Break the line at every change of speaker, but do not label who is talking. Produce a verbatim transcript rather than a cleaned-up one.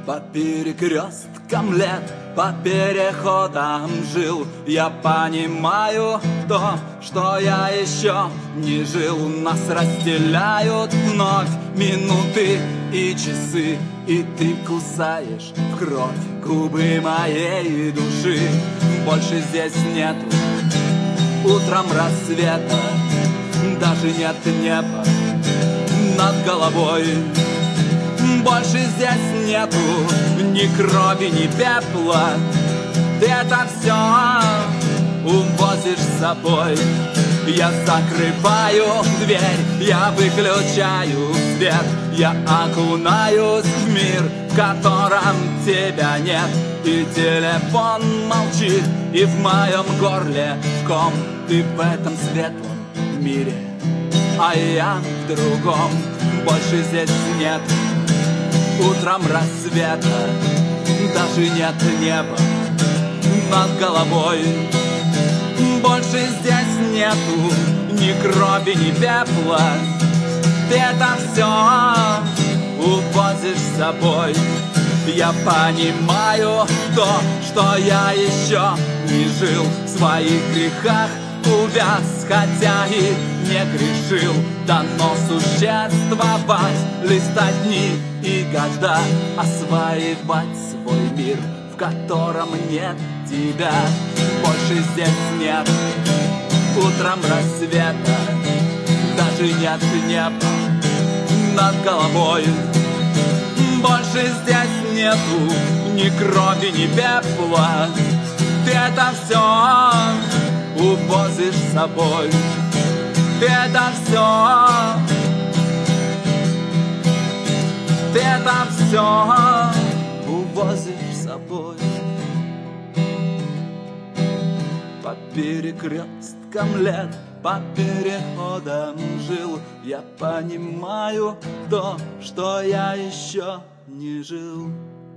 по перекресткам лет, по переходам жил. Я понимаю то, что я еще не жил. Нас разделяют вновь минуты и часы, и ты кусаешь в кровь губы моей души. Больше здесь нету утром рассвета, даже нет неба над головой. Больше здесь нету ни крови, ни пепла. Ты это все увозишь с собой. Я закрываю дверь, я выключаю свет, я окунаюсь в мир, в котором тебя нет. И телефон молчит, и в моем горле ком. Ты в этом светлом мире, а я в другом. Больше здесь нет утром рассвета, даже нет неба над головой. Больше здесь нету ни крови, ни пепла. Ты это все увозишь с собой. Я понимаю то, что я еще не жил, в своих грехах увяз, хотя и не грешил. Дано существовать, листать дни и года, осваивать свой мир, в котором нет тебя. Больше здесь нет утром рассвета, даже нет неба над головой. Больше здесь нету ни крови, ни пепла. Ты это все увозишь с собой. Ты это все, ты это все увозишь с собой. По перекресткам лет, по переходам жил. Я понимаю то, что я еще не жил.